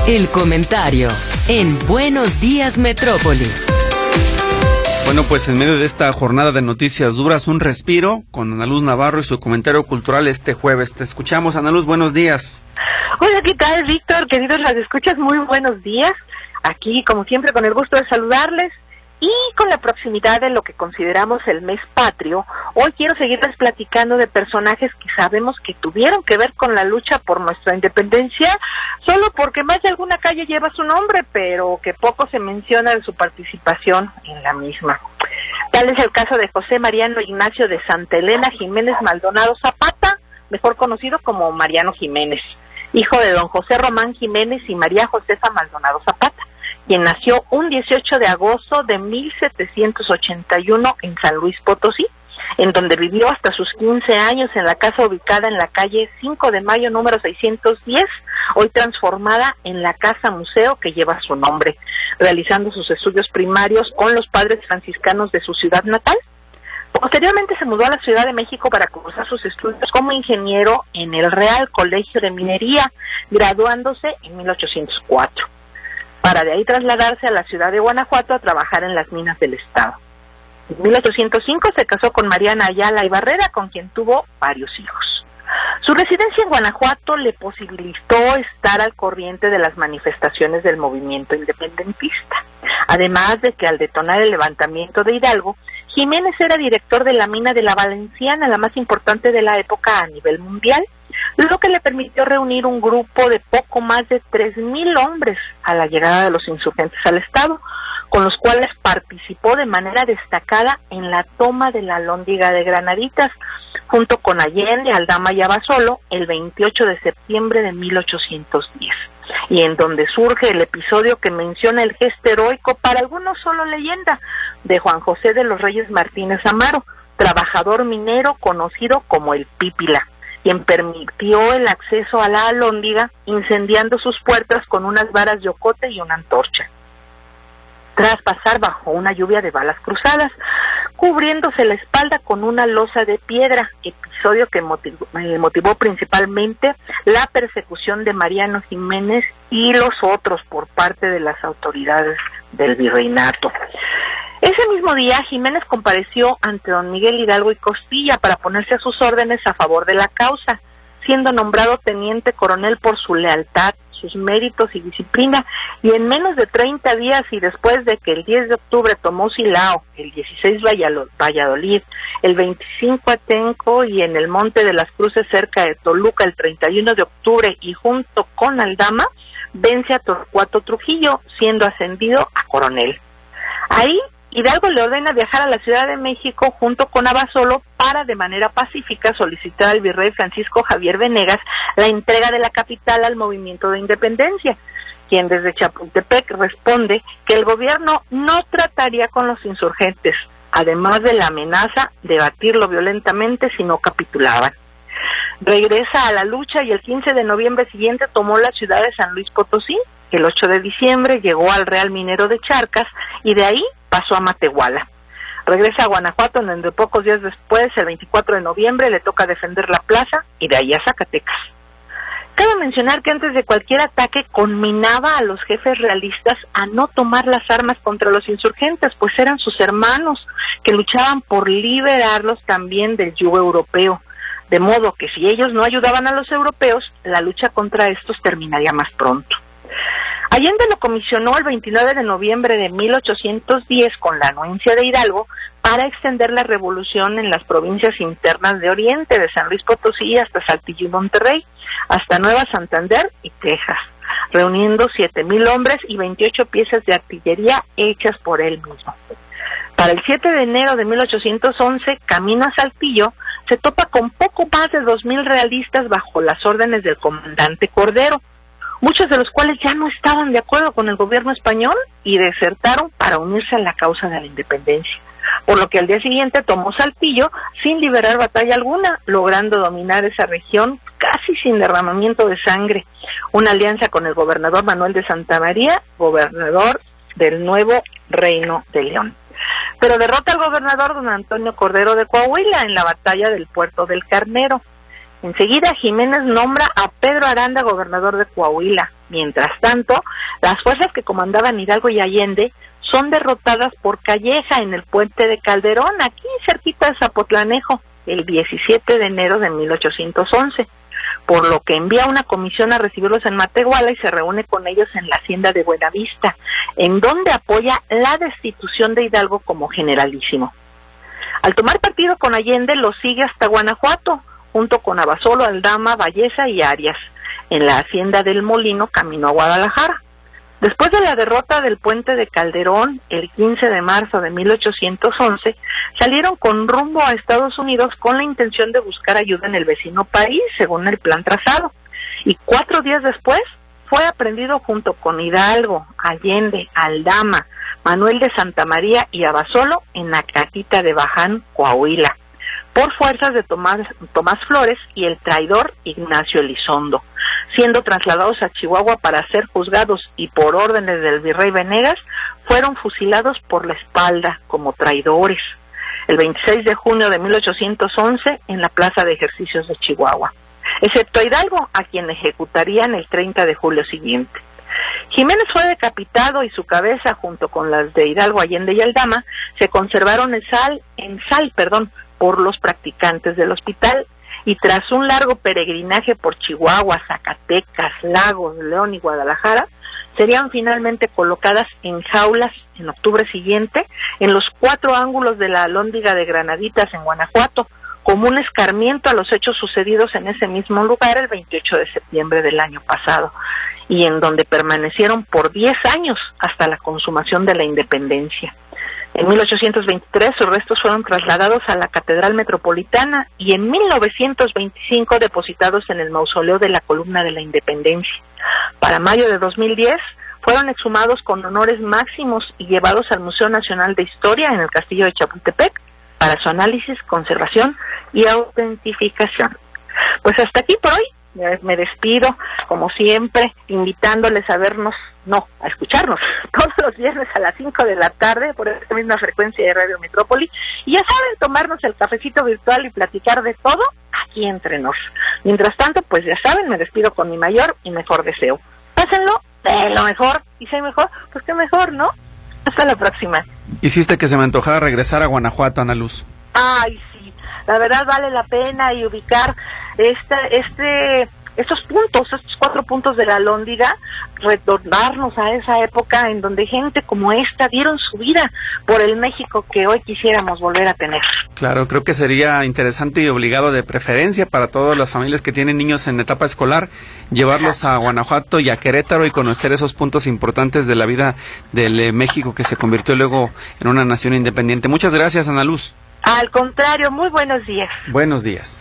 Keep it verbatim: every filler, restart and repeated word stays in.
El comentario en Buenos Días Metrópoli. Bueno, pues en medio de esta jornada de noticias duras, un respiro con Ana Luz Navarro y su comentario cultural este jueves. Te escuchamos, Ana Luz, buenos días. Hola, ¿qué tal, Víctor? Queridos radioescuchas, muy buenos días. Aquí, como siempre, con el gusto de saludarles. Y con la proximidad de lo que consideramos el mes patrio, hoy quiero seguirles platicando de personajes que sabemos que tuvieron que ver con la lucha por nuestra independencia, solo porque más de alguna calle lleva su nombre, pero que poco se menciona de su participación en la misma. Tal es el caso de José Mariano Ignacio de Santa Elena Jiménez Maldonado Zapata, mejor conocido como Mariano Jiménez, hijo de don José Román Jiménez y María Josefa Maldonado Zapata, quien nació un dieciocho de agosto de mil setecientos ochenta y uno en San Luis Potosí, en donde vivió hasta sus quince años en la casa ubicada en la calle cinco de mayo número seiscientos diez, hoy transformada en la casa museo que lleva su nombre, realizando sus estudios primarios con los padres franciscanos de su ciudad natal. Posteriormente se mudó a la Ciudad de México para cursar sus estudios como ingeniero en el Real Colegio de Minería, graduándose en mil ochocientos cuatro. Para de ahí trasladarse a la ciudad de Guanajuato a trabajar en las minas del estado. En mil ochocientos cinco se casó con Mariana Ayala y Barrera, con quien tuvo varios hijos. Su residencia en Guanajuato le posibilitó estar al corriente de las manifestaciones del movimiento independentista. Además de que al detonar el levantamiento de Hidalgo, Jiménez era director de la mina de la Valenciana, la más importante de la época a nivel mundial, lo que le permitió reunir un grupo de poco más de tres mil hombres a la llegada de los insurgentes al estado, con los cuales participó de manera destacada en la toma de la Alhóndiga de Granaditas, junto con Allende, Aldama y Abasolo, el veintiocho de septiembre de mil ochocientos diez, y en donde surge el episodio que menciona el gesto heroico, para algunos solo leyenda, de Juan José de los Reyes Martínez Amaro, trabajador minero conocido como el Pípila, quien permitió el acceso a la Alhóndiga incendiando sus puertas con unas varas de ocote y una antorcha, tras pasar bajo una lluvia de balas cruzadas, cubriéndose la espalda con una losa de piedra, episodio que motivó, eh, motivó principalmente la persecución de Mariano Jiménez y los otros por parte de las autoridades del virreinato. Ese mismo día, Jiménez compareció ante don Miguel Hidalgo y Costilla para ponerse a sus órdenes a favor de la causa, siendo nombrado teniente coronel por su lealtad, sus méritos y disciplina, y en menos de treinta días y después de que el diez de octubre tomó Silao, el dieciséis Valladolid, el veinticinco Atenco y en el Monte de las Cruces cerca de Toluca el treinta y uno de octubre y junto con Aldama, vence a Torcuato Trujillo, siendo ascendido a coronel. Ahí, Hidalgo le ordena viajar a la Ciudad de México junto con Abasolo para de manera pacífica solicitar al virrey Francisco Javier Venegas la entrega de la capital al movimiento de independencia, quien desde Chapultepec responde que el gobierno no trataría con los insurgentes, además de la amenaza de batirlo violentamente si no capitulaban. Regresa a la lucha y el quince de noviembre siguiente tomó la ciudad de San Luis Potosí. El ocho de diciembre llegó al Real Minero de Charcas y de ahí pasó a Matehuala. Regresa a Guanajuato, en donde pocos días después, el veinticuatro de noviembre, le toca defender la plaza y de ahí a Zacatecas. Cabe mencionar que antes de cualquier ataque conminaba a los jefes realistas a no tomar las armas contra los insurgentes, pues eran sus hermanos que luchaban por liberarlos también del yugo europeo. De modo que si ellos no ayudaban a los europeos, la lucha contra estos terminaría más pronto. Allende lo comisionó el veintinueve de noviembre de mil ochocientos diez con la anuencia de Hidalgo para extender la revolución en las provincias internas de Oriente, de San Luis Potosí hasta Saltillo y Monterrey, hasta Nueva Santander y Texas, reuniendo siete mil hombres y veintiocho piezas de artillería hechas por él mismo. Para el siete de enero de mil ochocientos once, camino a Saltillo, se topa con poco más de dos mil realistas bajo las órdenes del comandante Cordero, muchos de los cuales ya no estaban de acuerdo con el gobierno español y desertaron para unirse a la causa de la independencia, por lo que al día siguiente tomó Saltillo sin liberar batalla alguna, logrando dominar esa región casi sin derramamiento de sangre, una alianza con el gobernador Manuel de Santa María, gobernador del nuevo Reino de León. Pero derrota al gobernador don Antonio Cordero de Coahuila en la batalla del Puerto del Carnero. Enseguida Jiménez nombra a Pedro Aranda gobernador de Coahuila, Mientras tanto, las fuerzas que comandaban Hidalgo y Allende son derrotadas por Calleja en el puente de Calderón, aquí cerquita de Zapotlanejo, el diecisiete de enero de mil ochocientos once, por lo que envía una comisión a recibirlos en Matehuala y se reúne con ellos en la hacienda de Buenavista, en donde apoya la destitución de Hidalgo como generalísimo. Al tomar partido con Allende, lo sigue hasta Guanajuato, junto con Abasolo, Aldama, Valleza y Arias. En la hacienda del Molino caminó a Guadalajara. Después de la derrota del puente de Calderón, el quince de marzo de mil ochocientos once, salieron con rumbo a Estados Unidos con la intención de buscar ayuda en el vecino país, según el plan trazado. Y cuatro días después, fue aprendido junto con Hidalgo, Allende, Aldama, Manuel de Santa María y Abasolo en Acatita de Baján, Coahuila, por fuerzas de Tomás, Tomás Flores y el traidor Ignacio Elizondo, siendo trasladados a Chihuahua para ser juzgados y por órdenes del virrey Venegas, fueron fusilados por la espalda como traidores, el veintiséis de junio de mil ochocientos once en la Plaza de Ejercicios de Chihuahua, excepto a Hidalgo, a quien ejecutarían el treinta de julio siguiente. Jiménez fue decapitado y su cabeza, junto con las de Hidalgo, Allende y Aldama, se conservaron en sal, en sal, perdón, por los practicantes del hospital, y tras un largo peregrinaje por Chihuahua, Zacatecas, Lagos, León y Guadalajara, serían finalmente colocadas en jaulas en octubre siguiente en los cuatro ángulos de la Alhóndiga de Granaditas en Guanajuato, como un escarmiento a los hechos sucedidos en ese mismo lugar el veintiocho de septiembre del año pasado, y en donde permanecieron por diez años hasta la consumación de la independencia. En mil ochocientos veintitrés sus restos fueron trasladados a la Catedral Metropolitana y en mil novecientos veinticinco depositados en el mausoleo de la Columna de la Independencia. Para mayo de dos mil diez fueron exhumados con honores máximos y llevados al Museo Nacional de Historia en el Castillo de Chapultepec para su análisis, conservación y autentificación. Pues hasta aquí por hoy. Me despido, como siempre, invitándoles a vernos, no, a escucharnos todos los viernes a las cinco de la tarde por esta misma frecuencia de Radio Metrópoli. Y ya saben, tomarnos el cafecito virtual y platicar de todo aquí entre nos. Mientras tanto, pues ya saben, me despido con mi mayor y mejor deseo. Pásenlo de lo mejor, y si hay mejor, pues qué mejor, ¿no? Hasta la próxima. Hiciste que se me antojara regresar a Guanajuato, Ana Luz. Ay, sí, la verdad vale la pena y ubicar este, este, estos puntos, estos cuatro puntos de la Alhóndiga, retornarnos a esa época en donde gente como esta dieron su vida por el México que hoy quisiéramos volver a tener. Claro, creo que sería interesante y obligado, de preferencia para todas las familias que tienen niños en etapa escolar, llevarlos a Guanajuato y a Querétaro y conocer esos puntos importantes de la vida del eh, México que se convirtió luego en una nación independiente. Muchas gracias, Ana Luz. Al contrario, muy buenos días. Buenos días.